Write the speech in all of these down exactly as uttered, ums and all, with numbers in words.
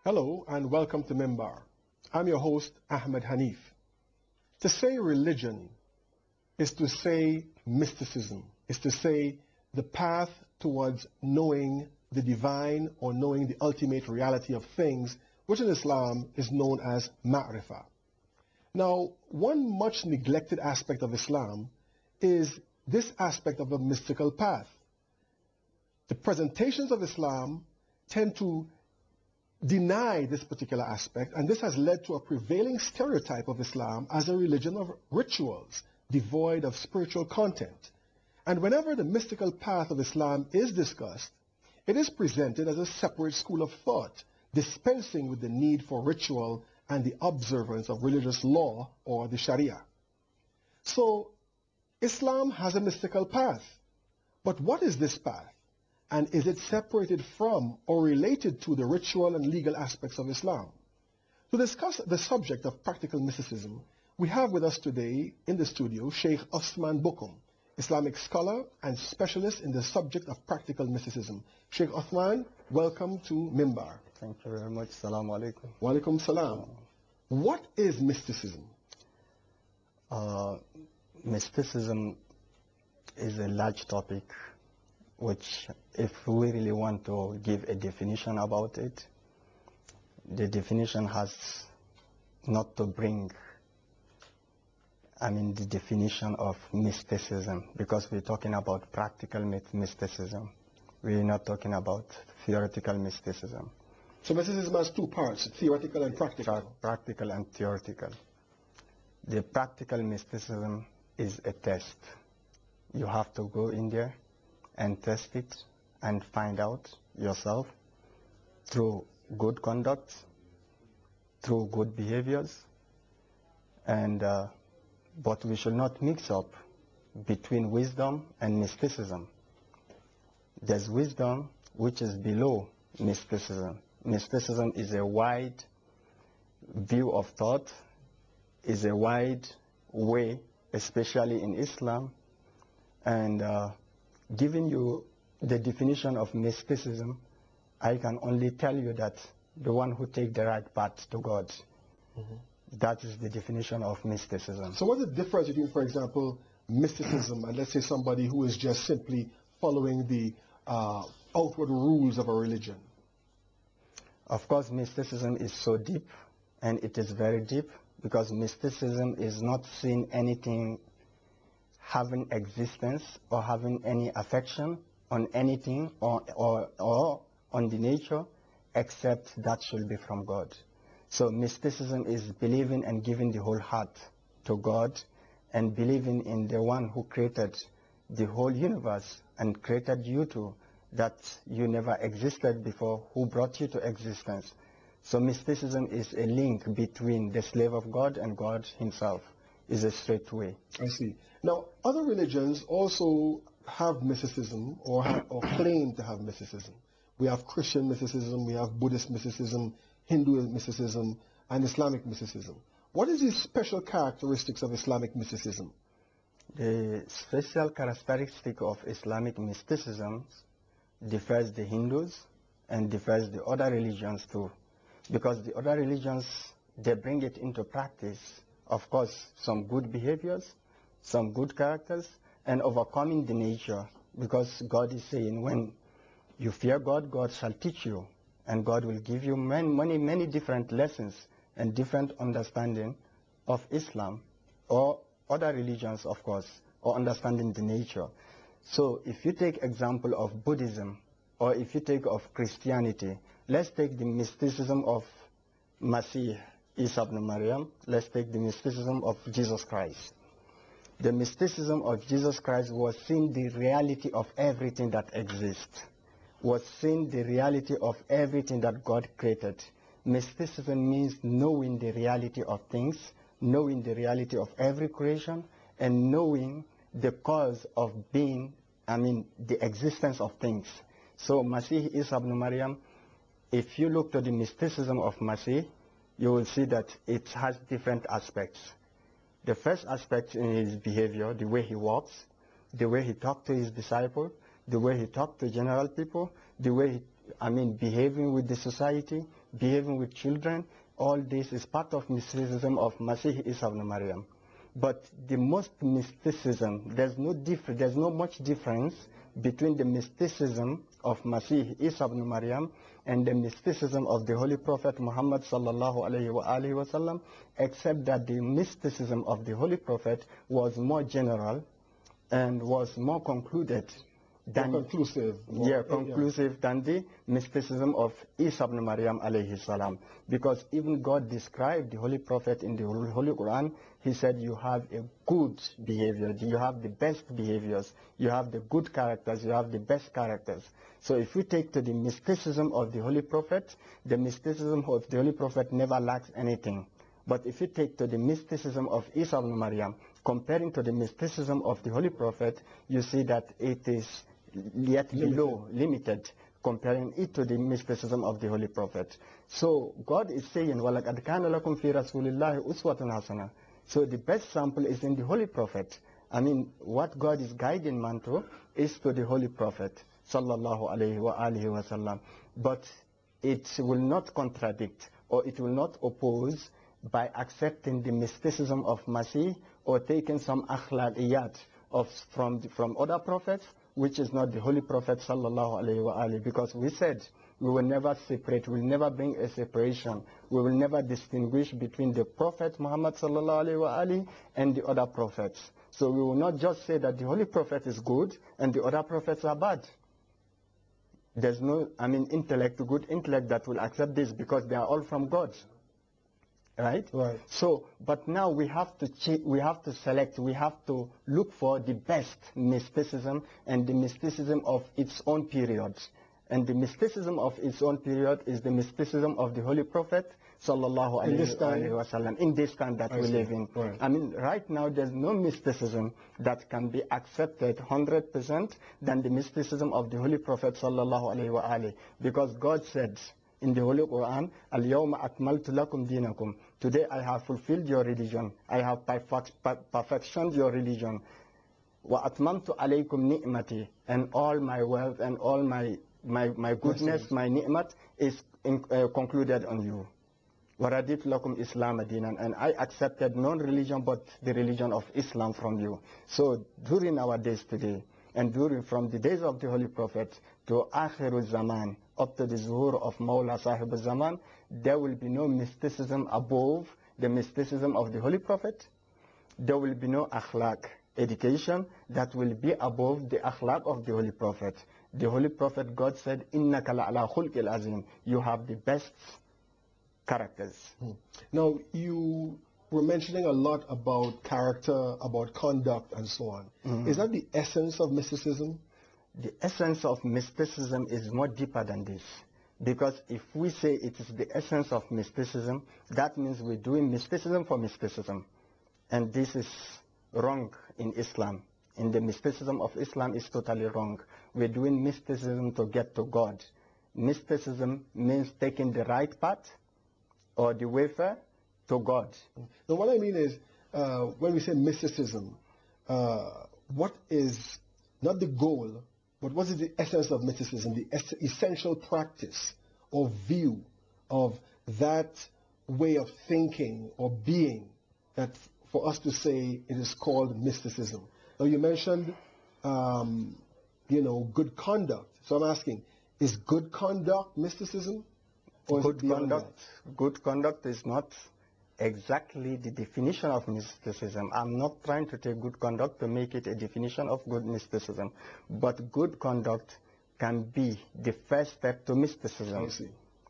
Hello and welcome to Mimbar. I'm your host, Ahmed Hanif. To say religion is to say mysticism, is to say the path towards knowing the divine or knowing the ultimate reality of things, which in Islam is known as ma'rifah. Now, one much neglected aspect of Islam is this aspect of a mystical path. The presentations of Islam tend to deny this particular aspect, and this has led to a prevailing stereotype of Islam as a religion of rituals, devoid of spiritual content. And whenever the mystical path of Islam is discussed, it is presented as a separate school of thought, dispensing with the need for ritual and the observance of religious law or the Sharia. So, Islam has a mystical path. But what is this path? And is it separated from or related to the ritual and legal aspects of Islam? To discuss the subject of practical mysticism, we have with us today in the studio Sheikh Osman Bukum, Islamic scholar and specialist in the subject of practical mysticism. Sheikh Osman, welcome to Mimbar. Thank you very much. Assalamu alaikum. Wa alaikum salam. What is mysticism? Uh, mysticism is a large topic, which if we really want to give a definition about it, the definition has not to bring, I mean, the definition of mysticism, because we're talking about practical mysticism. We're not talking about theoretical mysticism. So mysticism has two parts, theoretical and practical. Pra practical and theoretical. The practical mysticism is a test. You have to go in there and test it and find out yourself through good conduct, through good behaviors, and uh, but we should not mix up between wisdom and mysticism. There's wisdom which is below mysticism. Mysticism is a wide view of thought, is a wide way, especially in Islam, and uh, giving you the definition of mysticism, I can only tell you that the one who takes the right path to God. Mm-hmm. That is the definition of mysticism. So what's the difference between, for example, mysticism and let's say somebody who is just simply following the uh, outward rules of a religion? Of course, mysticism is so deep, and it is very deep, because mysticism is not seeing anything having existence or having any affection on anything or, or, or on the nature except that should be from God. So mysticism is believing and giving the whole heart to God and believing in the one who created the whole universe and created you too, that you never existed before, who brought you to existence. So mysticism is a link between the slave of God and God himself. Is a straight way. I see. Now, other religions also have mysticism or, have, or claim to have mysticism. We have Christian mysticism, we have Buddhist mysticism, Hindu mysticism, and Islamic mysticism. What is the special characteristics of Islamic mysticism? The special characteristic of Islamic mysticism differs the Hindus and differs the other religions too. Because the other religions, they bring it into practice. Of course, some good behaviors, some good characters, and overcoming the nature. Because God is saying, when you fear God, God shall teach you. And God will give you many, many, many different lessons and different understanding of Islam or other religions, of course, or understanding the nature. So if you take example of Buddhism, or if you take of Christianity, let's take the mysticism of Masih, Isa ibn Maryam. Let's take the mysticism of Jesus Christ. The mysticism of Jesus Christ was seeing the reality of everything that exists, was seeing the reality of everything that God created. Mysticism means knowing the reality of things, knowing the reality of every creation, and knowing the cause of being, I mean, the existence of things. So Masih, Isa ibn Maryam, if you look to the mysticism of Masih, you will see that it has different aspects. The first aspect in his behavior, the way he walks, the way he talked to his disciple, the way he talked to general people, the way he, I mean, behaving with the society, behaving with children, all this is part of mysticism of Masih Isa ibn Maryam. But the most mysticism, there's no difference, there's no much difference between the mysticism of Masih Isa ibn Maryam and the mysticism of the Holy Prophet Muhammad sallallahu alayhi wa alihi wasallam, except that the mysticism of the Holy Prophet was more general and was more concluded than more conclusive. More, yeah, conclusive yeah. than the mysticism of Isa ibn Maryam alayhi salam. Because even God described the Holy Prophet in the Holy Quran. He said, you have a good behavior, you have the best behaviors, you have the good characters, you have the best characters. So if we take to the mysticism of the Holy Prophet, the mysticism of the Holy Prophet never lacks anything. But if you take to the mysticism of Isa ibn Maryam, comparing to the mysticism of the Holy Prophet, you see that it is yet limited. below, limited, comparing it to the mysticism of the Holy Prophet. So God is saying, وَلَقَدْ كَانَ لَكُمْ فِي رَسُولِ اللَّهِ أُسْوَةٌ حَسَنَةٌ. So the best sample is in the Holy Prophet. I mean, what God is guiding man to is to the Holy Prophet, sallallahu alayhi wa alihi wa sallam. But it will not contradict or it will not oppose by accepting the mysticism of Masih or taking some akhlaqiyat of from from other prophets, which is not the Holy Prophet sallallahu alayhi wa alihi. Because we said we will never separate, we will never bring a separation. We will never distinguish between the Prophet Muhammad sallallahu alayhi wa alihi and the other prophets. So we will not just say that the Holy Prophet is good and the other prophets are bad. There's no, I mean, intellect, good intellect that will accept this because they are all from God. Right? Right. So, but now we have to ch we have to select, we have to look for the best mysticism and the mysticism of its own period. And the mysticism of its own period is the mysticism of the Holy Prophet sallallahu alaihi wasallam in this time that I we see. live in. Right. I mean, right now there's no mysticism that can be accepted one hundred percent than the mysticism of the Holy Prophet sallallahu alaihi wasallam, because God said in the Holy Quran, Al-Yawma akmaltu lakum dinakum. Today I have fulfilled your religion. I have perfect, perfectioned your religion. Wa atmamtu alaykum ni'mati. And all my wealth and all my my, my goodness, my ni'mat is in, uh, concluded on you. Wa raditu lakum Islam dinan. And I accepted non-religion but the religion of Islam from you. So during our days today, and during from the days of the Holy Prophet to Akhirul Zaman, up to the Zuhur of Mawla Sahib al-Zaman, there will be no mysticism above the mysticism of the Holy Prophet. There will be no akhlaq, education, that will be above the akhlaq of the Holy Prophet. The Holy Prophet, God said, إِنَّكَ لَعْلَى خُلْقِ الْعَظِيمِ. You have the best characters. Hmm. Now, you were mentioning a lot about character, about conduct, and so on. Mm-hmm. Is that the essence of mysticism? The essence of mysticism is more deeper than this. Because if we say it is the essence of mysticism, that means we're doing mysticism for mysticism. And this is wrong in Islam. In the mysticism of Islam is totally wrong. We're doing mysticism to get to God. Mysticism means taking the right path or the wafer to God. Now what I mean is, uh, when we say mysticism, uh, what is not the goal, but what is the essence of mysticism, the es essential practice or view of that way of thinking or being that for us to say it is called mysticism? Now you mentioned, um, you know, good conduct. So I'm asking, is good conduct mysticism? Or good conduct, good conduct is not exactly the definition of mysticism. I'm not trying to take good conduct to make it a definition of good mysticism. But good conduct can be the first step to mysticism. I see.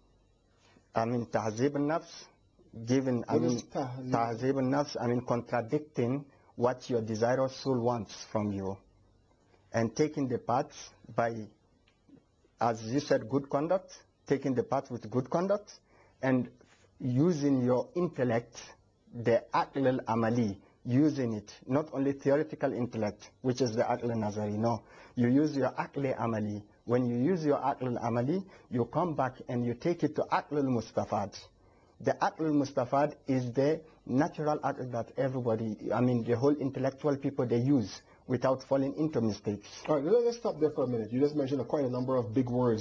I mean, tahzib al-nafs, giving, I mean, tahzib al-nafs, I mean, contradicting what your desirous soul wants from you. And taking the path by, as you said, good conduct, taking the path with good conduct, and using your intellect, the aql al-amali, using it, not only theoretical intellect, which is the aql al-nazari, no. You use your aql al-amali. When you use your aql al-amali, you come back and you take it to aql al-mustafad. The aql al-mustafad is the natural aql that everybody, I mean the whole intellectual people, they use without falling into mistakes. All right, let's stop there for a minute. You just mentioned quite a number of big words here.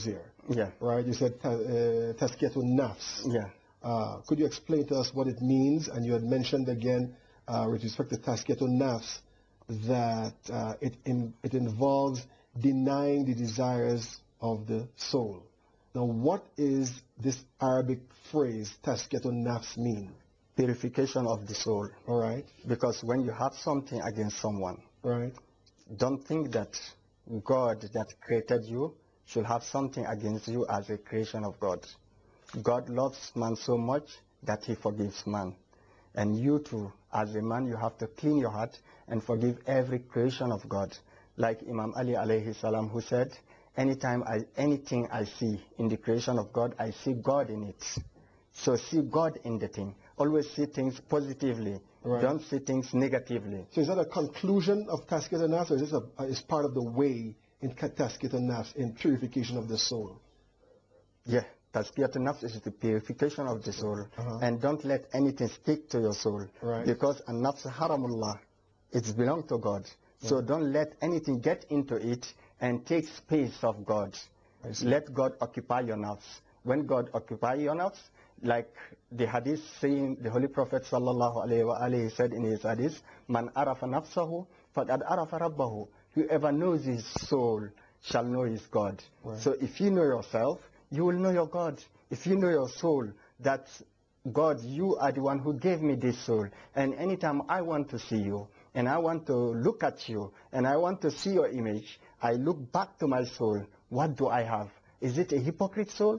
Yeah. right? You said ta- uh, tazkiyatun nafs. Yeah. Uh, could you explain to us what it means? And you had mentioned again, uh, with respect to tazkiyatun nafs, that uh, it, in, it involves denying the desires of the soul. Now, what is this Arabic phrase, tazkiyatun nafs, mean? Purification of the soul. All right, Because when you have something against someone, right, don't think that God that created you should have something against you as a creation of God. God loves man so much that he forgives man. And you too, as a man, you have to clean your heart and forgive every creation of God. Like Imam Ali alayhi salam, who said, anytime I, anything I see in the creation of God, I see God in it. So see God in the thing. Always see things positively. Right. Don't see things negatively. So is that a conclusion of tazkiyatun nafs, or is this a, is part of the way in tazkiyatun nafs, in purification of the soul? Yeah, tazkiyatun nafs is the purification of the soul. Uh-huh. And don't let anything stick to your soul. Right. Because an-nafs haramullah, it's belong to God. So Right. don't let anything get into it and take space of God. I see. Let God occupy your nafs. When God occupy your nafs, like the hadith saying, the Holy Prophet sallallahu alayhi wa alayhi said in his hadith, Man arafa nafsahu, faqad arafa rabbahu. Whoever knows his soul shall know his God. Right. So if you know yourself, you will know your God. If you know your soul, that God, you are the one who gave me this soul. And anytime I want to see you, and I want to look at you, and I want to see your image, I look back to my soul. What do I have? Is it a hypocrite soul?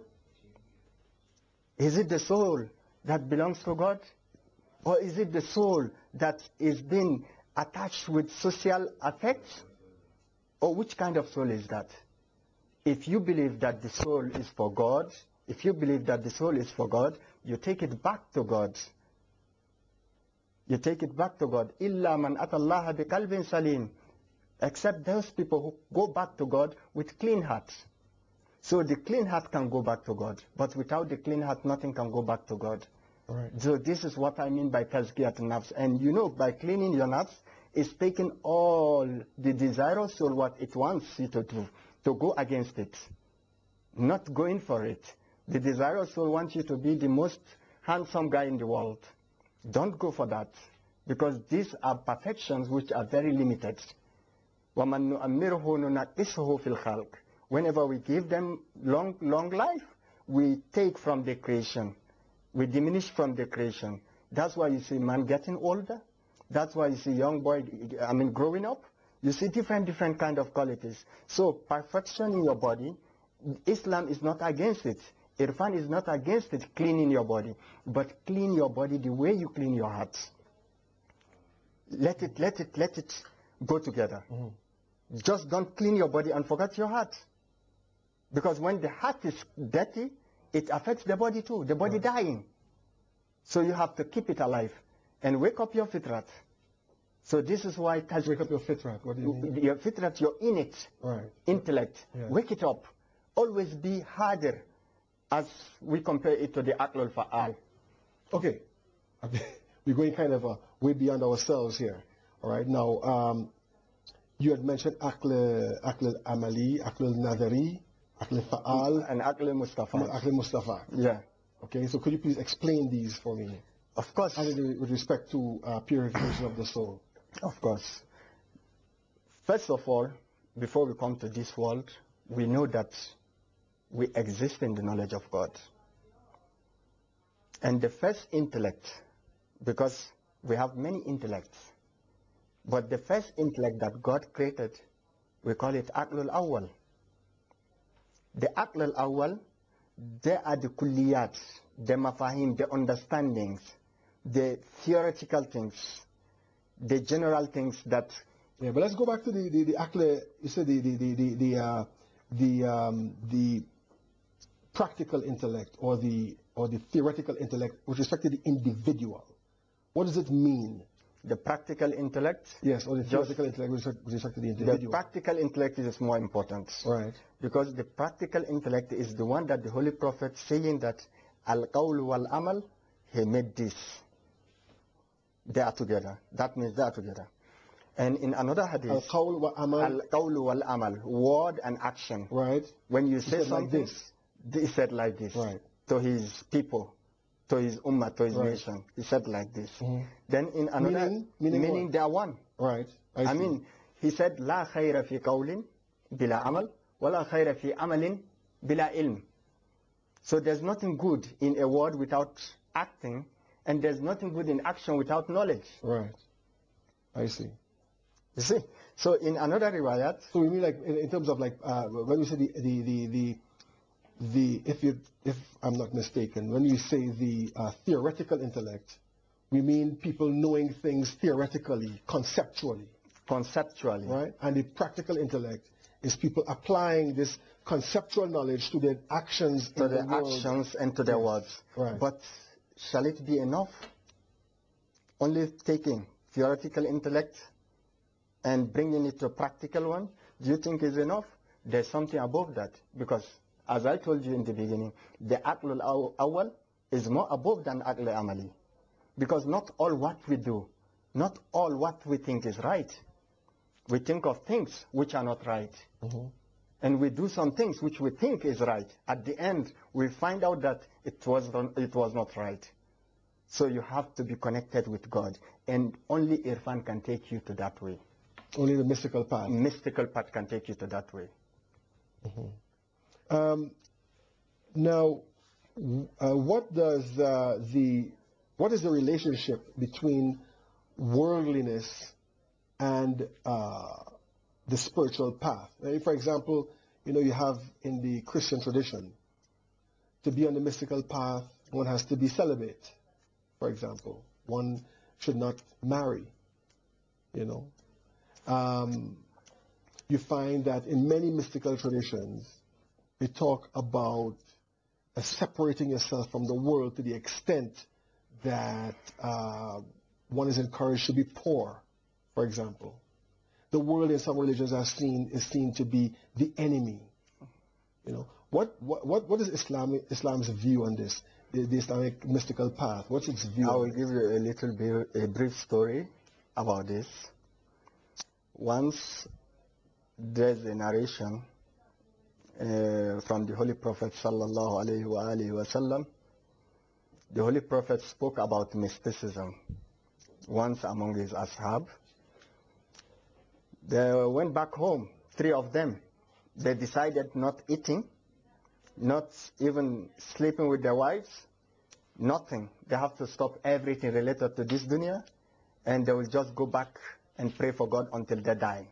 Is it the soul that belongs to God? Or is it the soul that is being attached with social affects? Or which kind of soul is that? If you believe that the soul is for God, if you believe that the soul is for God, you take it back to God. You take it back to God. Illa man atallaha biqalbin salim. Except those people who go back to God with clean hearts. So the clean heart can go back to God. But without the clean heart, nothing can go back to God. Right. So this is what I mean by tazkiyat nafs. And you know, by cleaning your nafs, it's taking all the desire of soul, what it wants you to do, to go against it. Not going for it. The desire of soul wants you to be the most handsome guy in the world. Don't go for that. Because these are perfections which are very limited. وَمَن نُؤَمِّرْهُ نُنَقِّسْهُ فِي الْخَلْقِ. Whenever we give them long, long life, we take from the creation. We diminish from the creation. That's why you see man getting older. That's why you see young boy, I mean, growing up. You see different, different kind of qualities. So perfection in your body, Islam is not against it. Irfan is not against it, cleaning your body. But clean your body the way you clean your heart. Let it, let it, let it go together. Mm-hmm. Just don't clean your body and forget your heart. Because when the heart is dirty, it affects the body too, the body Right. dying. So you have to keep it alive and wake up your fitrat. So this is why taz- Wake up your fitrat. What do you mean? your fitrat, your innate Right. intellect, Yeah. wake it up. Always be harder as we compare it to the aql al-fa'al. Okay. Okay. We're going kind of uh, way beyond ourselves here. All right. Now, um, you had mentioned aql, aql amali, aql nadari, aql fa'al, And aql mustafa. aql mustafa. Yeah. Okay. So could you please explain these for me? Of course. And with respect to uh, purification of the soul. Of course. First of all, before we come to this world, we know that we exist in the knowledge of God. And the first intellect, because we have many intellects, but the first intellect that God created, we call it Aql al-Awwal. The Aql al-Awwal, they are the kulliyat, the mafahim, the understandings, the theoretical things, the general things that... Yeah, but let's go back to the, the, the aql, you said the, the, the, the, the, uh, the, um, the practical intellect or the, or the theoretical intellect with respect to the individual. What does it mean? The practical intellect? Yes, or the theoretical intellect with respect, with respect to the individual. The practical intellect is more important. Right. Because the practical intellect is the one that the Holy Prophet saying that al-qawl wal-amal, he made this. They are together. That means they are together. And in another hadith, Al-qawl wa amal. al-qawl wal-amal, word and action. Right. When you You say said like something, this. he said like this Right. to his people, to his ummah, to his Right. nation. He said like this. Mhm. Then in another, Meaning? Meaning meaning what? they are one. Right. I, I see. mean, he said, لا خير في قول بلا عمل ولا خير في عمل بلا علم. So there's nothing good in a word without acting, and there's nothing good in action without knowledge. Right. I see. You see? So in another riwayat, So we mean like in, in terms of like uh, when we say the the the the, the if you if I'm not mistaken, when you say the uh, theoretical intellect, we mean people knowing things theoretically, conceptually, conceptually, right? And the practical intellect is people applying this conceptual knowledge to their actions to in their the world. actions and to their Yes. words. Right. But shall it be enough? Only taking theoretical intellect and bringing it to a practical one, do you think is enough? There's something above that, because as I told you in the beginning, the aql al-awwal is more above than aql amali, because not all what we do, not all what we think is right. We think of things which are not right. Mm-hmm. And we do some things which we think is right. At the end, we find out that it was, it was not right. So you have to be connected with God. And only Irfan can take you to that way. Only the mystical path. Mystical path can take you to that way. Mm-hmm. Um, now, uh, what does uh, the what is the relationship between worldliness and uh, the spiritual path? Uh, For example, you know, you have in the Christian tradition, to be on the mystical path, one has to be celibate. For example, one should not marry. You know. Um, you find that in many mystical traditions, they talk about uh, separating yourself from the world to the extent that uh, one is encouraged to be poor, for example. The world in some religions are seen, is seen to be the enemy. You know, what, what, what, what is Islam, Islam's view on this, the, the Islamic mystical path? What's its view I on will it? give you a little bit, a brief story about this. Once there's a narration uh, from the Holy Prophet sallallahu alaihi wa alihi wasallam. The Holy Prophet spoke about mysticism once among his ashab. They went back home, three of them. They decided not eating, not even sleeping with their wives, nothing. They have to stop everything related to this dunya, and they will just go back and pray for God until they die.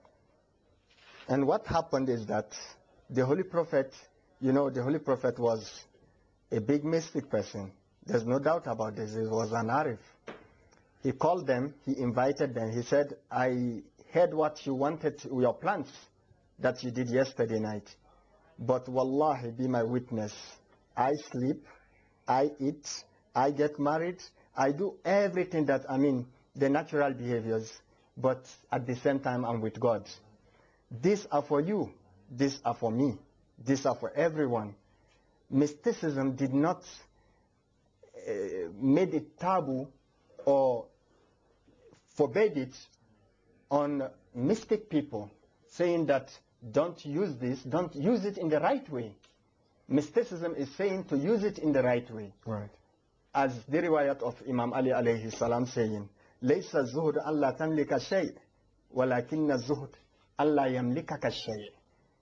And what happened is that the Holy Prophet, you know, the Holy Prophet was a big mystic person. There's no doubt about this. He was an Arif. He called them, he invited them. He said, I heard what you wanted, your plans that you did yesterday night. But wallahi, be my witness. I sleep, I eat, I get married, I do everything that, I mean, the natural behaviors. But at the same time, I'm with God. These are for you. These are for me. These are for everyone. Mysticism did not uh, made it taboo or forbade it on mystic people, saying that don't use this, don't use it in the right way. Mysticism is saying to use it in the right way. Right. As the riwayat of Imam Ali alayhi salam saying, ليس الزهد ألا تملك شيء ولكن الزهد ألا يملكك شيء.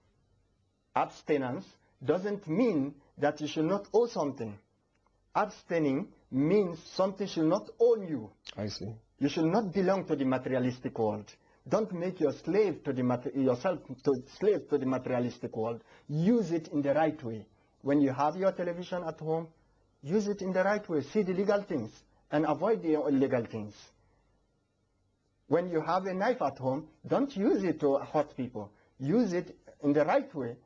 Abstinence doesn't mean that you should not owe something. Abstaining means something should not own you. I see. You should not belong to the materialistic world. Don't make your slave to the mater yourself to slave to the materialistic world. Use it in the right way. When you have your television at home, use it in the right way. See the legal things and avoid the illegal things. When you have a knife at home, don't use it to hurt people. Use it in the right way.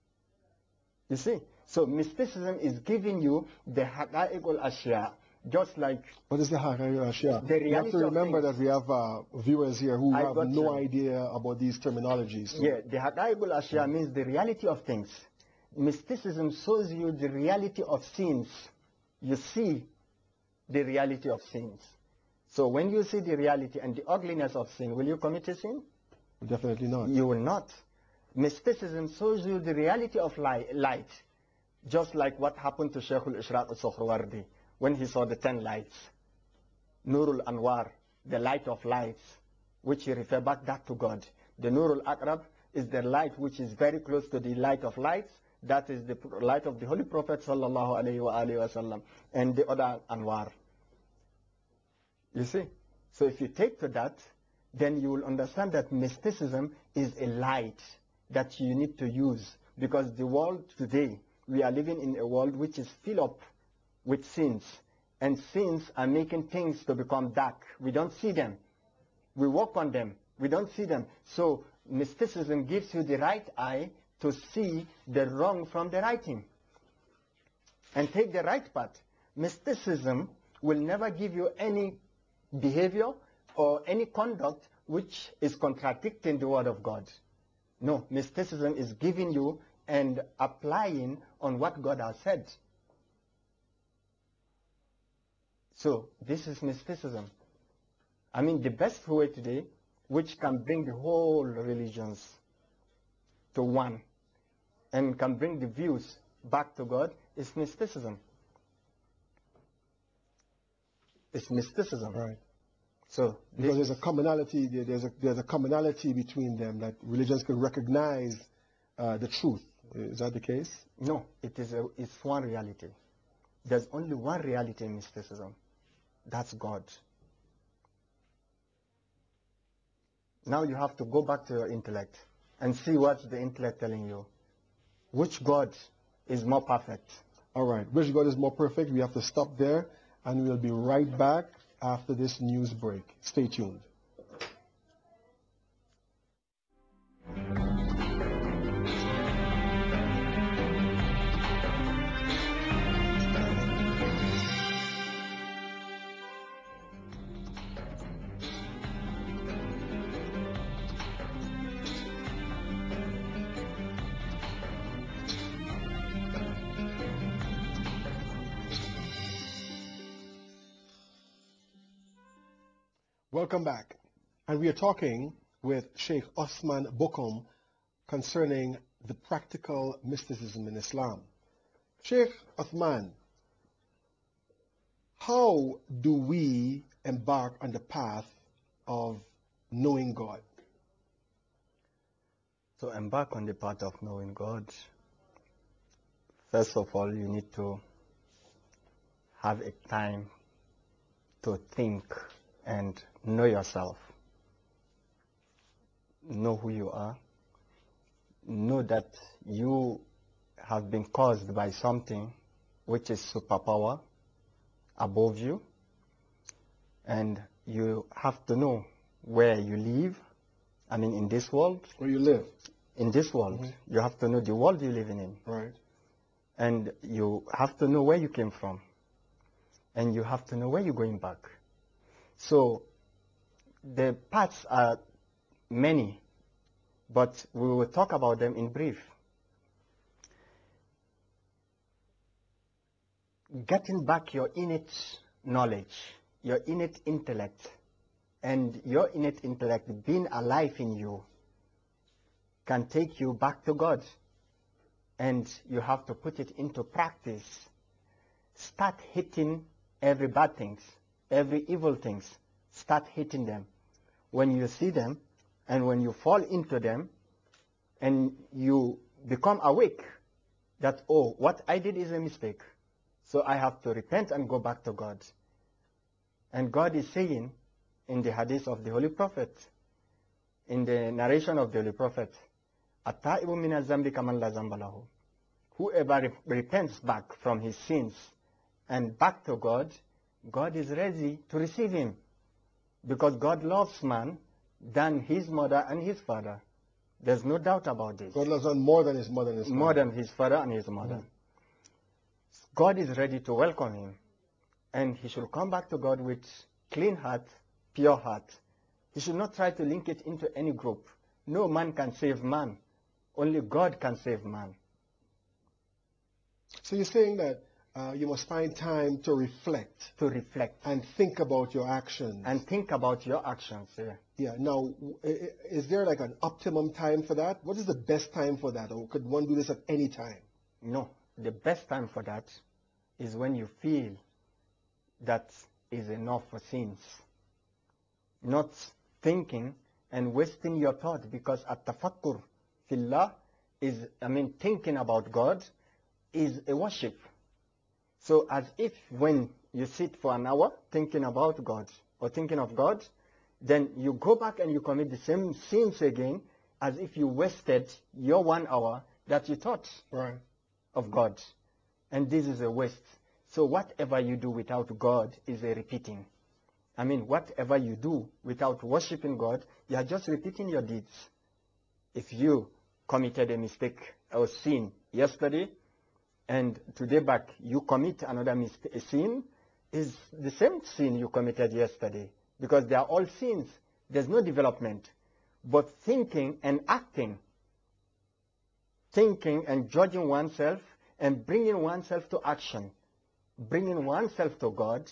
You see? So mysticism is giving you the haqa'iq al-ashya, just like... What is the haqa'iq al-ashya? The You have to remember things. that we have uh, viewers here who I have got no you. idea about these terminologies. So. Yeah, the haqa'iq al-ashya means the reality of things. Mysticism shows you the reality of sins. You see the reality of sins. So when you see the reality and the ugliness of sin, will you commit a sin? Definitely not. You will not. Mysticism shows you the reality of light. Just like what happened to Shaykh al-Ishraq al-Sukhrawardi when he saw the ten lights. Nurul Anwar, the light of lights, which he referred back that to God. The Nurul Aqrab is the light which is very close to the light of lights. That is the light of the Holy Prophet sallallahu alayhi wa alayhi wa sallam, and the other Anwar. You see? So if you take to that, then you will understand that mysticism is a light that you need to use. Because the world today, we are living in a world which is filled up with sins. And sins are making things to become dark. We don't see them. We walk on them. We don't see them. So mysticism gives you the right eye to see the wrong from the right thing. And take the right path. Mysticism will never give you any behavior or any conduct which is contradicting the word of God. No, mysticism is giving you and applying on what God has said. So this is mysticism. I mean, the best way today, which can bring the whole religions to one and can bring the views back to God, is mysticism. It's mysticism. Right. So because there's a commonality, there's a there's a commonality between them that religions can recognize uh, the truth. Is that the case? No, it is a, it's one reality. There's only one reality in mysticism. That's God. Now you have to go back to your intellect and see what the intellect telling you. Which God is more perfect? All right. Which God is more perfect? We have to stop there, and we'll be right back after this news break. Stay tuned. Welcome back. And we are talking with Sheikh Osman Bokum concerning the practical mysticism in Islam. Sheikh Osman, how do we embark on the path of knowing God? To embark on the path of knowing God, first of all, you need to have a time to think and know yourself. Know who you are. Know that you have been caused by something which is superpower above you. And you have to know where you live. I mean, in this world. Where you live. In this world. Mm-hmm. You have to know the world you're living in. Right. And you have to know where you came from. And you have to know where you're going back. So the paths are many, but we will talk about them in brief. Getting back your innate knowledge, your innate intellect, and your innate intellect being alive in you can take you back to God. And you have to put it into practice. Start hitting every bad things. Every evil things, start hating them. When you see them and when you fall into them and you become awake that, oh, what I did is a mistake. So I have to repent and go back to God. And God is saying in the hadith of the Holy Prophet, in the narration of the Holy Prophet, At-ta'ibu min az-zambi kaman la zamba lahu. Whoever re repents back from his sins and back to God, God is ready to receive him, because God loves man than his mother and his father. There's no doubt about this. God loves man more than his mother and his father. More than his father and his mother. Mm-hmm. God is ready to welcome him, and he should come back to God with clean heart, pure heart. He should not try to link it into any group. No man can save man. Only God can save man. So you're saying that Uh, you must find time to reflect. To reflect. And think about your actions. And think about your actions, yeah. Yeah. Now, is there like an optimum time for that? What is the best time for that? Or could one do this at any time? No. the best time for that is when you feel that is enough for sins. Not thinking and wasting your thought, because at-tafakkur fillah is, I mean, thinking about God is a worship. So as if when you sit for an hour thinking about God or thinking of God, then you go back and you commit the same sins again, as if you wasted your one hour that you thought right. of God. And this is a waste. So whatever you do without God is a repeating. I mean, whatever you do without worshiping God, you are just repeating your deeds. If you committed a mistake or sin yesterday, and today back you commit another mistake, sin, is the same sin you committed yesterday, because they are all sins. There's no development. But thinking and acting, thinking and judging oneself and bringing oneself to action, bringing oneself to God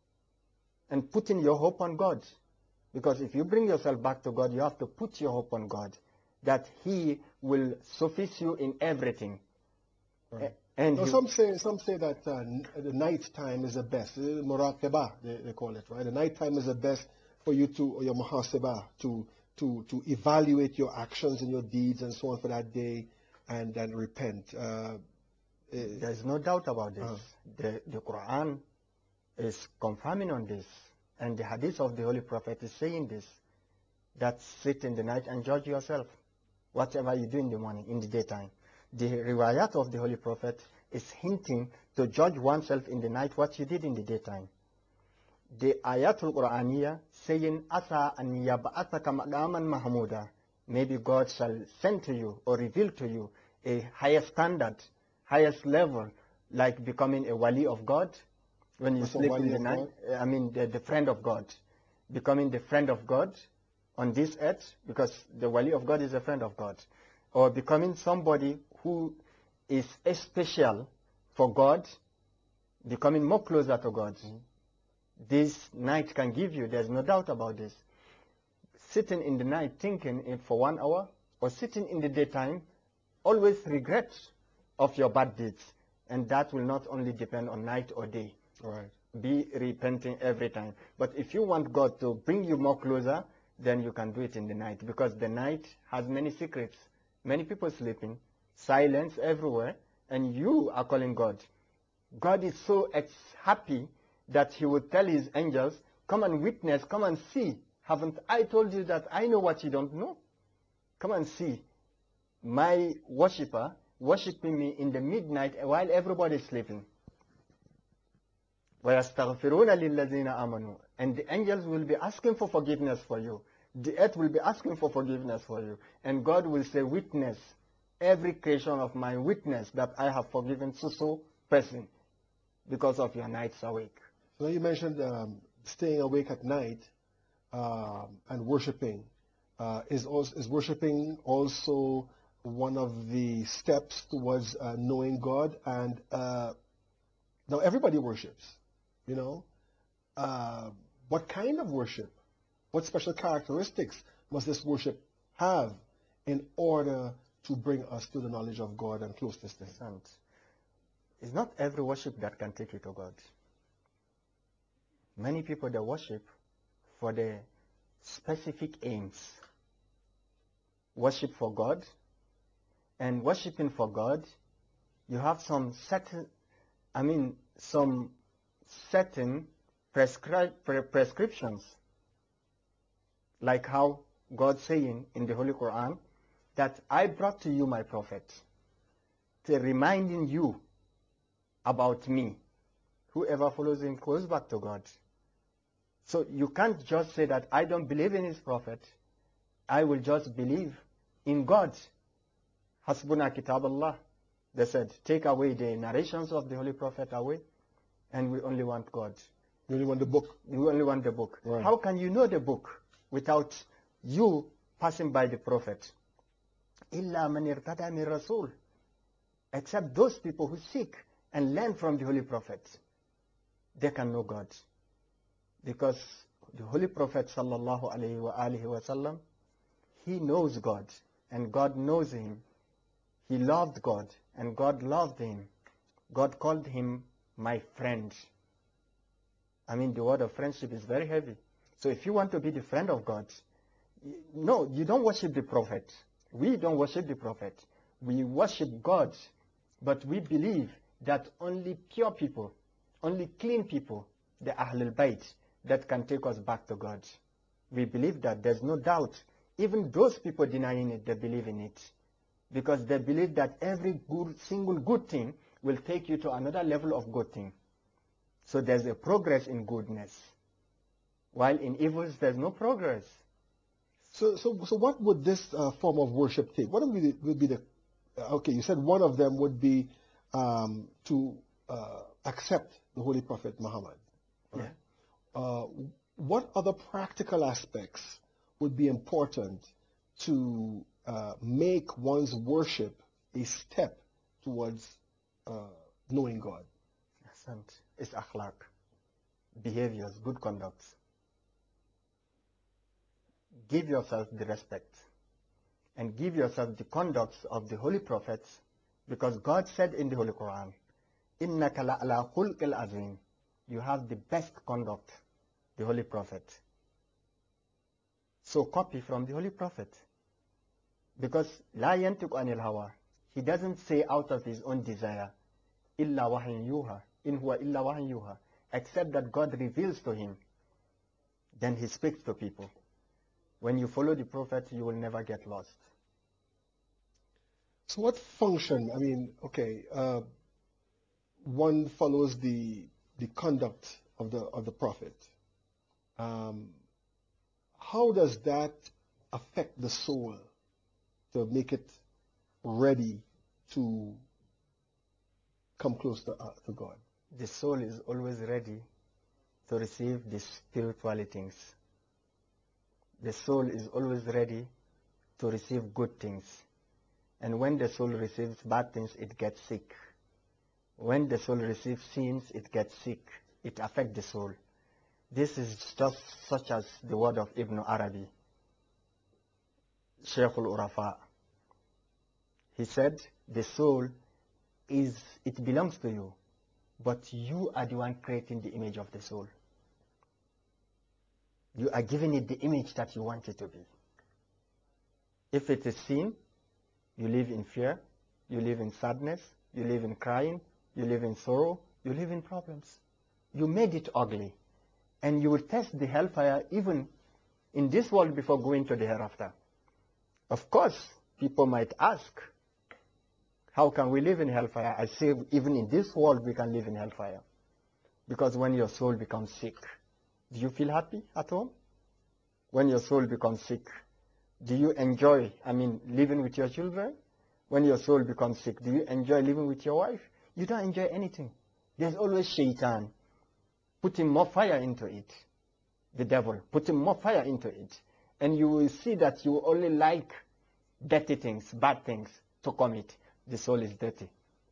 and putting your hope on God. Because if you bring yourself back to God, you have to put your hope on God, that He will suffice you in everything. Right. And now, he, some say some say that uh, the night time is the best. Muraqabah, they, they call it, right? The night time is the best for you to, or your muhasabah, to to to evaluate your actions and your deeds and so on for that day, and then repent. Uh, There's no doubt about this. Uh, the, the Quran is confirming on this, and the hadith of the Holy Prophet is saying this, that sit in the night and judge yourself, whatever you do in the morning, in the daytime. The riwayat of the Holy Prophet is hinting to judge oneself in the night what you did in the daytime. The ayatul Qur'aniyah saying, Asa an yab'athaka maqaman mahmuda, maybe God shall send to you or reveal to you a higher standard, highest level, like becoming a wali of God. When you What's a sleep wali in the of night, God? I mean the, the friend of God, becoming the friend of God on this earth, because the wali of God is a friend of God, or becoming somebody who is special for God, becoming more closer to God. Mm-hmm. This night can give you, there's no doubt about this. Sitting in the night thinking for one hour, or sitting in the daytime, always regret of your bad deeds. And that will not only depend on night or day. Right. Be repenting every time. But if you want God to bring you more closer, then you can do it in the night, because the night has many secrets. Many people sleeping, silence everywhere, and you are calling God. God is so ex- happy that He would tell His angels, come and witness, come and see. Haven't I told you that I know what you don't know? Come and see. My worshipper worshiping me in the midnight while everybody is sleeping. وَيَسْتَغْفِرُونَ لِلَّذِينَ آمَنُوا. And the angels will be asking for forgiveness for you. The earth will be asking for forgiveness for you. And God will say, witness, every creation of mine, witness that I have forgiven so-so person because of your nights awake. So you mentioned um, staying awake at night um, and worshiping. Uh, is, also, is worshiping also one of the steps towards uh, knowing God? And uh, now everybody worships, you know. Uh, what kind of worship? What special characteristics must this worship have in order to bring us to the knowledge of God and closeness to Him? It's not every worship that can take you to God. Many people, they worship for their specific aims. Worship for God, and worshiping for God, you have some certain, I mean, some certain prescri- pre- prescriptions, like how God saying in the Holy Quran that I brought to you my prophet, to reminding you about me. Whoever follows him goes back to God. So you can't just say that I don't believe in his prophet. I will just believe in God. Hasbuna kitab Allah. They said, take away the narrations of the Holy Prophet away, and we only want God. You only want the book? We only want the book. Right. How can you know the book without you passing by the Prophet? Illa man irtada min Rasul. Except those people who seek and learn from the Holy Prophet. They can know God. Because the Holy Prophet sallallahu alayhi wa alihi wa sallam, he knows God, and God knows him. He loved God, and God loved him. God called him my friend. I mean, the word of friendship is very heavy. So if you want to be the friend of God, no, you don't worship the prophet. We don't worship the prophet. We worship God. But we believe that only pure people, only clean people, the Ahlul Bayt, that can take us back to God. We believe that. There's no doubt. Even those people denying it, they believe in it. Because they believe that every good, single good thing will take you to another level of good thing. So there's a progress in goodness. While in evils, there's no progress. So, so, so what would this uh, form of worship take? What would be the, would be the uh, okay, you said one of them would be um, to uh, accept the Holy Prophet Muhammad. Right? Yeah. Uh, what other practical aspects would be important to uh, make one's worship a step towards uh, knowing God? It's akhlaq, behaviors, good conduct. Give yourself the respect and give yourself the conduct of the Holy Prophets, because God said in the Holy Quran, إِنَّكَ لَعَلَى خُلْقِ الْعَظِيمِ, you have the best conduct, the Holy Prophet. So copy from the Holy Prophet. Because لَا يَنْتِقُ عَنِ الْهَوَىٰ, he doesn't say out of his own desire, إِلَّا وَحْيٌ يُوحَىٰ إِنْ هُوَ إِلَّا وَحْيٌ يُوحَىٰ, except that God reveals to him. Then he speaks to people. When you follow the Prophet, you will never get lost. So what function, I mean, okay, uh, one follows the the conduct of the of the Prophet. Um, how does that affect the soul to make it ready to come close to, uh, to God? The soul is always ready to receive the spiritual things. The soul is always ready to receive good things. And when the soul receives bad things, it gets sick. When the soul receives sins, it gets sick. It affects the soul. This is just such as the word of Ibn Arabi, Shaykh al-Urafa. He said, the soul is, it belongs to you, but you are the one creating the image of the soul. You are giving it the image that you want it to be. If it is sin, you live in fear, you live in sadness, you live in crying, you live in sorrow, you live in problems. You made it ugly. And you will test the hellfire even in this world before going to the hereafter. Of course, people might ask, how can we live in hellfire? I say even in this world we can live in hellfire. Because when your soul becomes sick, do you feel happy at home? When your soul becomes sick, do you enjoy, I mean, living with your children? When your soul becomes sick, do you enjoy living with your wife? You don't enjoy anything. There's always shaitan putting more fire into it. The devil putting more fire into it. And you will see that you only like dirty things, bad things to commit. The soul is dirty.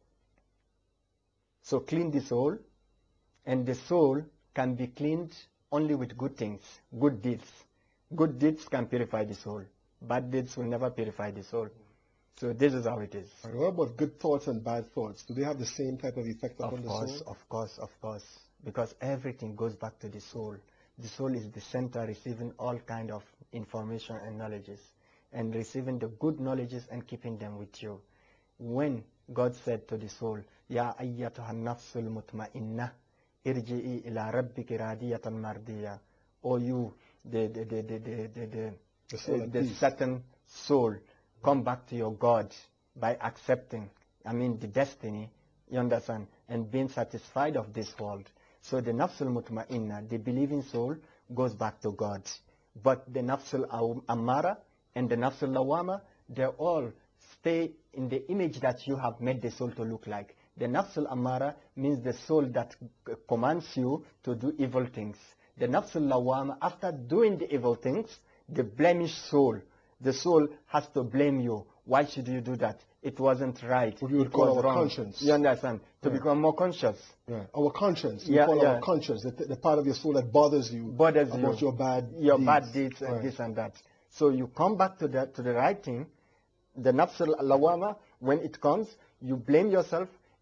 So clean the soul, and the soul can be cleaned only with good things, good deeds. Good deeds can purify the soul. Bad deeds will never purify the soul. So this is how it is. And what about good thoughts and bad thoughts? Do they have the same type of effect upon the soul? Of course, of course, of course. Because everything goes back to the soul. The soul is the center receiving all kind of information and knowledges. And receiving the good knowledges and keeping them with you. When God said to the soul, Ya ayyatuha nafsul mutma'innah, irji'i ila rabbiki radiyatan mardiya. O you, the, the, the, the, the, the, the, the, soul uh, the certain soul, come back to your God by accepting, I mean, the destiny, you understand, and being satisfied of this world. So the nafsul mutma'inna, the believing soul, goes back to God. But the nafsul ammara and the nafsul lawama, they all stay in the image that you have made the soul to look like. The nafsul ammara means the soul that commands you to do evil things. The nafsul lawama, after doing the evil things, the blemished soul, the soul has to blame you. Why should you do that? It wasn't right. What we would it call was our wrong. conscience. You understand? To yeah. become more conscious. Yeah. Our conscience. We yeah, call yeah. our conscience, the, the part of your soul that bothers you bothers about you. your bad your deeds. bad deeds and right. this and that. So you come back to the, to the right thing. The nafs al-lawama, when it comes, you blame yourself.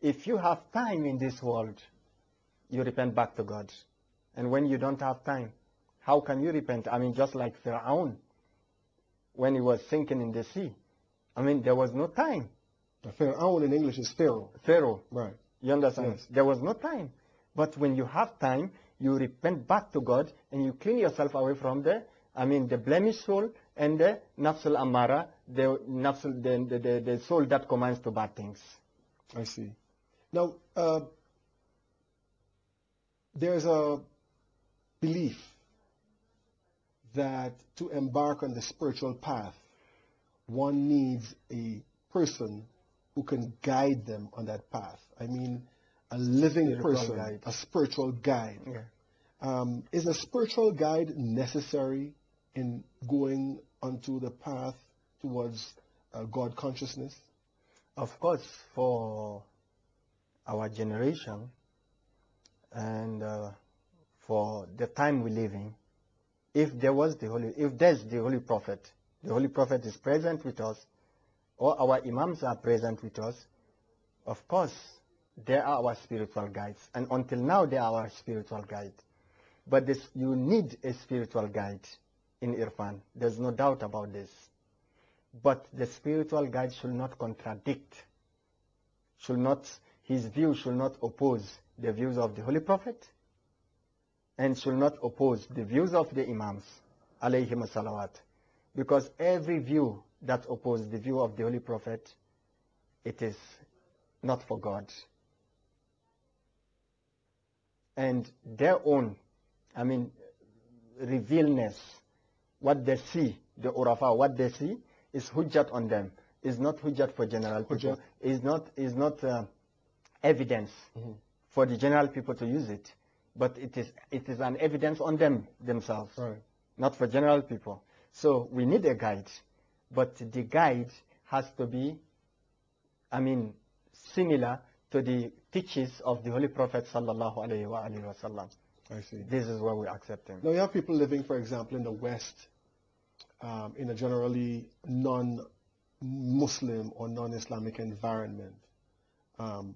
if you have time in this world, you repent back to God. And when you don't have time, how can you repent? I mean, just like Pharaoh, when he was sinking in the sea. I mean, there was no time. Pharaoh in English is Pharaoh. Pharaoh. Right. You understand? Yes. There was no time. But when you have time, you repent back to God and you clean yourself away from the, I mean, the blemished soul and the nafs al-amara, the, nafs, the, the, the, the soul that commands to bad things. I see. Now, uh, there's a belief that to embark on the spiritual path, one needs a person who can guide them on that path. I mean, a living Spiritual person, guide. a spiritual guide. Yeah. Um, is a spiritual guide necessary in going onto the path towards uh, God consciousness? Of course, for our generation and uh, for the time we live in, if there was the holy, if there's the holy prophet, the holy prophet is present with us, or our imams are present with us, of course, they are our spiritual guides. And until now, they are our spiritual guide. But this, you need a spiritual guide in Irfan. There's no doubt about this. But the spiritual guide should not contradict, should not, his view should not oppose the views of the Holy Prophet, and should not oppose the views of the Imams, alayhim salawat. Because every view that opposes the view of the Holy Prophet, it is not for God. And their own, I mean, revealness, what they see, the urafa, what they see, is hujjat on them. Is not hujjat for general people. Is not is not uh, evidence mm-hmm. for the general people to use it, but it is it is an evidence on them themselves, right. Not for general people. So we need a guide, but the guide has to be, I mean, similar to the teachings of the Holy Prophet sallallahu alaihi wasallam. I see. This is where we accept him. Now you have people living, for example, in the West, um, in a generally non-Muslim or non-Islamic environment. Um,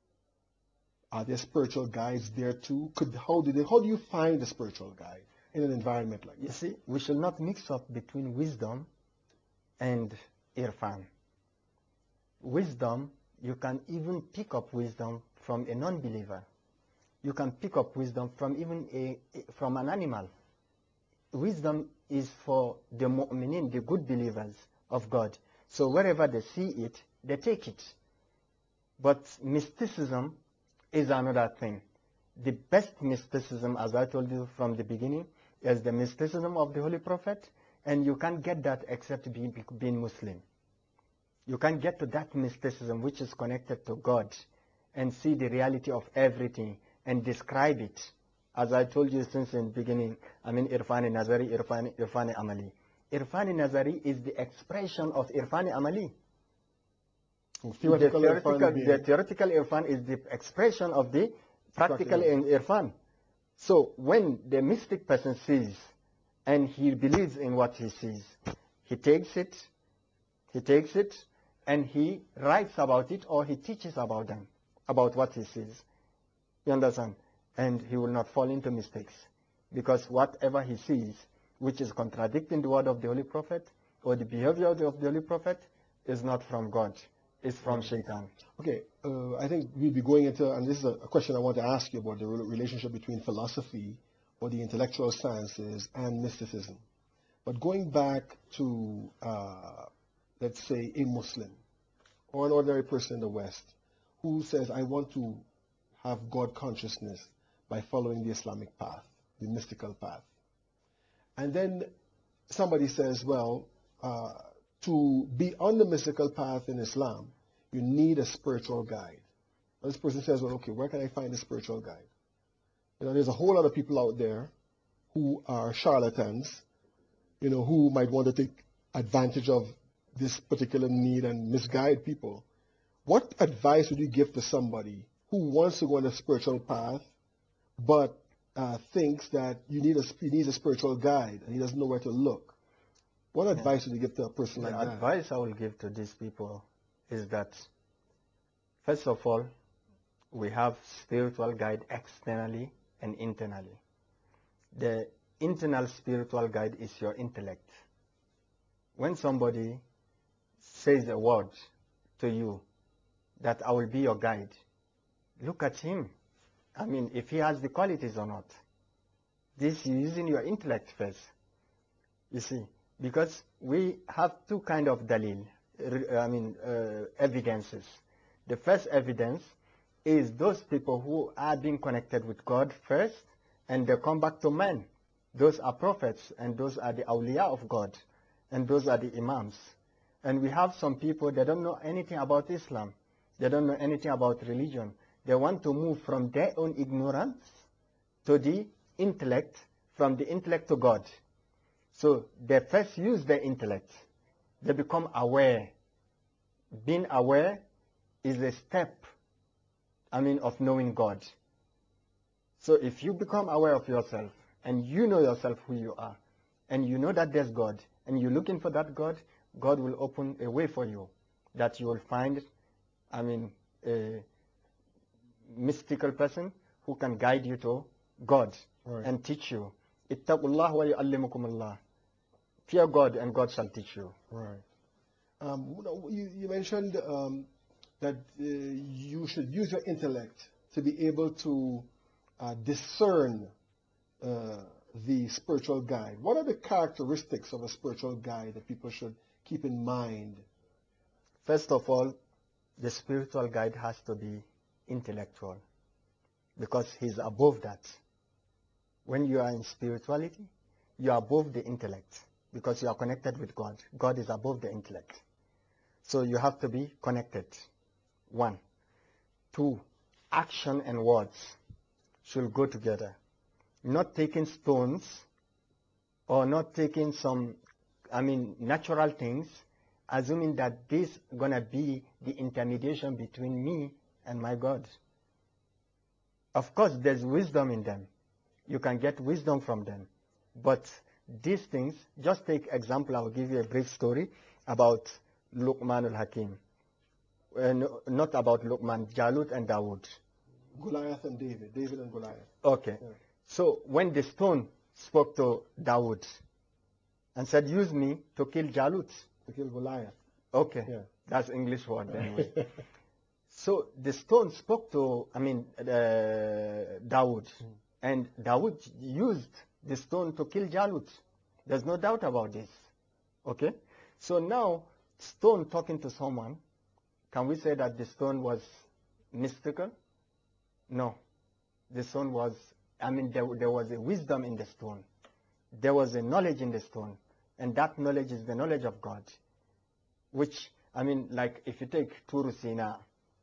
are there spiritual guides there too? Could how do they? How do you find a spiritual guide in an environment like that? You see, we should not mix up between wisdom and irfan. Wisdom, you can even pick up wisdom from a non-believer. You can pick up wisdom from even a, from an animal. Wisdom is for the mu'minin, the good believers of God. So wherever they see it, they take it. But mysticism is another thing. The best mysticism, as I told you from the beginning, is the mysticism of the Holy Prophet, and you can't get that except being, being Muslim. You can't get to that mysticism which is connected to God and see the reality of everything and describe it. As I told you since in the beginning, I mean Irfani Nazari, Irfani, Irfani Amali. Irfani Nazari is the expression of Irfani Amali. Theoretical the, theoretical, Irfan the theoretical Irfan is the expression of the practical, practical Irfan. So when the mystic person sees and he believes in what he sees, he takes it, he takes it, and he writes about it or he teaches about them, about what he sees. You understand? And he will not fall into mistakes. Because whatever he sees, which is contradicting the word of the Holy Prophet or the behavior of the Holy Prophet, is not from God. It's from Shaitan. Okay, uh, I think we'll be going into, and this is a, a question I want to ask you about the relationship between philosophy or the intellectual sciences and mysticism. But going back to, uh, let's say, a Muslim or an ordinary person in the West who says, I want to have God consciousness by following the Islamic path, the mystical path. And then somebody says, well, uh, to be on the mystical path in Islam, you need a spiritual guide. And this person says, well, okay, where can I find a spiritual guide? You know, there's a whole lot of people out there who are charlatans, you know, who might want to take advantage of this particular need and misguide people. What advice would you give to somebody who wants to go on a spiritual path, but uh, thinks that you need a, he needs a spiritual guide and he doesn't know where to look? What advice yeah. would you give to a person the like that? The advice I will give to these people is that, first of all, we have spiritual guide externally and internally. The internal spiritual guide is your intellect. When somebody says a word to you that I will be your guide, look at him. I mean, if he has the qualities or not. This is using your intellect first. You see, because we have two kind of dalil, I mean, uh, evidences. The first evidence is those people who are being connected with God first, and they come back to man. Those are prophets, and those are the awliya of God, and those are the imams. And we have some people, they don't know anything about Islam. They don't know anything about religion. They want to move from their own ignorance to the intellect, from the intellect to God. So they first use their intellect. They become aware. Being aware is a step, I mean, of knowing God. So if you become aware of yourself, and you know yourself who you are, and you know that there's God, and you're looking for that God, God will open a way for you that you will find, I mean, a mystical person who can guide you to God, right, and teach you. Ittaqullah wa yu'allimukumullah. Fear God, and God shall teach you. Right. Um, you, you mentioned um, that uh, you should use your intellect to be able to uh, discern uh, the spiritual guide. What are the characteristics of a spiritual guide that people should keep in mind? First of all, the spiritual guide has to be intellectual, because he's above that. When you are in spirituality, you are above the intellect, because you are connected with God. God is above the intellect. So you have to be connected. One. Two, action and words should go together. Not taking stones or not taking some, I mean, natural things, assuming that this is going to be the intermediation between me and my God. Of course, there's wisdom in them. You can get wisdom from them. But these things, just take example, I'll give you a brief story about Luqman al-Hakim. Uh, no, not about Luqman, Jalut and Dawood. Goliath and David, David and Goliath. Okay. Yeah. So when the stone spoke to Dawood and said, use me to kill Jalut. To kill Goliath. Okay. Yeah. That's English word anyway. So the stone spoke to, I mean, uh, Dawood. Mm. And Dawood used the stone to kill Jalut. There's no doubt about this. Okay? So now, stone talking to someone, can we say that the stone was mystical? No. The stone was, I mean, there, there was a wisdom in the stone. There was a knowledge in the stone. And that knowledge is the knowledge of God. Which, I mean, like if you take Turu Sina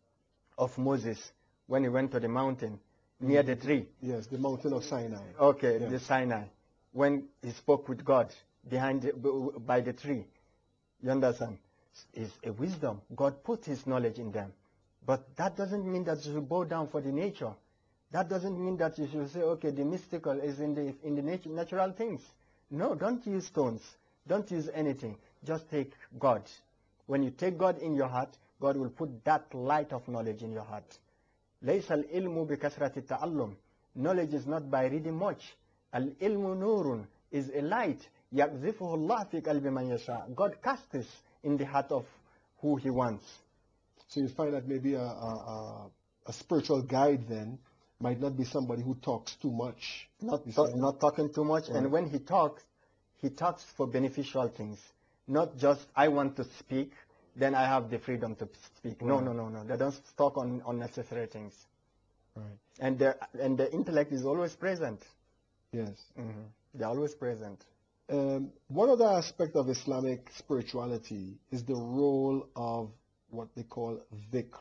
of Moses, when he went to the mountain, near the tree. Yes, the mountain of Sinai. Okay, yes. The Sinai. When he spoke with God behind the, by the tree. You understand? It's a wisdom. God put his knowledge in them. But that doesn't mean that you should bow down for the nature. That doesn't mean that you should say, okay, the mystical is in the in the nat- natural things. No, don't use stones. Don't use anything. Just take God. When you take God in your heart, God will put that light of knowledge in your heart. ليس العلم بكثرة التعلم. Knowledge is not by reading much. العلم نور is a light. يقذفه الله في قلب من يشاء. God casts this in the heart of who he wants. So you find that maybe a, a, a spiritual guide then might not be somebody who talks too much. Not, to, not talking too much. Right. And when he talks, he talks for beneficial things. Not just, I want to speak, then I have the freedom to speak. No, right. no, no, no. They don't talk on unnecessary things. Right. And the, and the intellect is always present. Yes. Mm-hmm. They're always present. Um, one other aspect of Islamic spirituality is the role of what they call dhikr,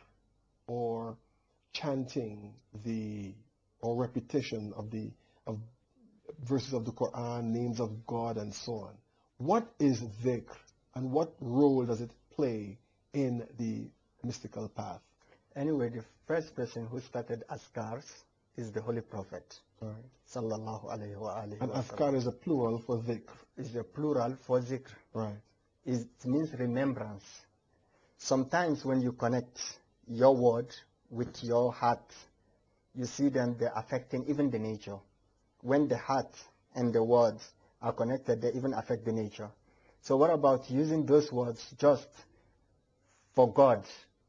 or chanting the, or repetition of the of verses of the Quran, names of God, and so on. What is dhikr, and what role does it play in the mystical path? Anyway, the first person who started Azkars is the Holy Prophet. Right. Sallallahu alayhi wa alihi And wa Azkar is a plural for dhikr. Is a plural for zikr. Right. It means remembrance. Sometimes when you connect your word with your heart, you see them, they're affecting even the nature. When the heart and the words are connected, they even affect the nature. So what about using those words just for God,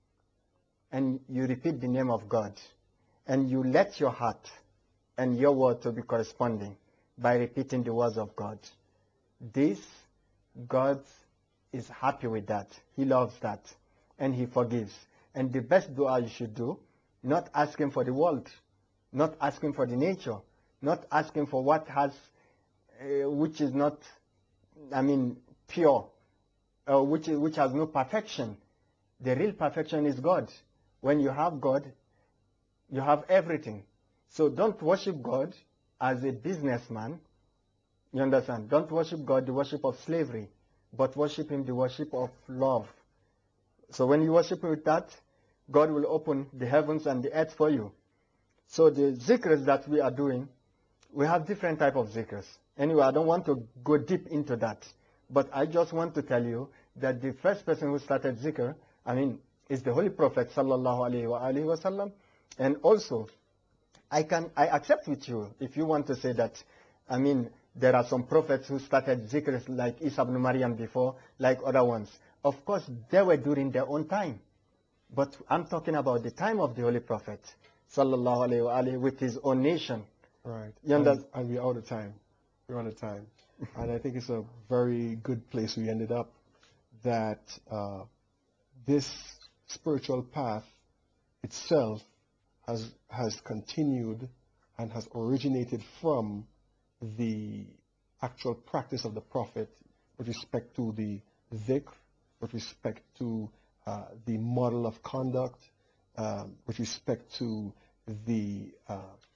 and you repeat the name of God, and you let your heart and your word to be corresponding by repeating the words of God? This, God is happy with that. He loves that, and He forgives. And the best dua you should do, not asking for the world, not asking for the nature, not asking for what has, uh, which is not, I mean, pure, uh, which is, which has no perfection. The real perfection is God. When you have God, you have everything. So don't worship God as a businessman. You understand? Don't worship God the worship of slavery, but worship Him the worship of love. So when you worship with that, God will open the heavens and the earth for you. So the zikrs that we are doing, we have different type of zikrs. Anyway, I don't want to go deep into that, but I just want to tell you that the first person who started zikr, I mean, is the Holy Prophet sallallahu alaihi wa alihi wasallam. And also, I can I accept with you if you want to say that, I mean, there are some prophets who started zikrs like Isa ibn Maryam before, like other ones. Of course, they were during their own time. But I'm talking about the time of the Holy Prophet, sallallahu alayhi wa alayhi, with his own nation. Right. You and, understand? and we're out of time. We're out of time. And I think it's a very good place we ended up, that uh, this spiritual path itself has, has continued and has originated from the actual practice of the Prophet with respect to the dhikr, with respect to uh, the model of conduct, um, with respect to the uh,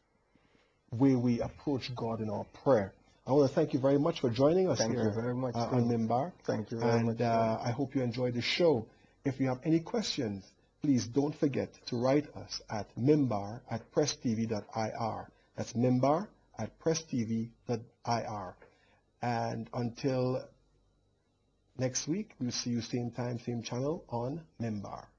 way we approach God in our prayer. I want to thank you very much for joining us Thank here you very much, uh, on Mimbar. Thank you very and, much. uh, I hope you enjoyed the show. If you have any questions, please don't forget to write us at mimbar at press t v dot i r. That's mimbar at press t v dot i r. And until next week, we'll see you same time, same channel on Mimbar.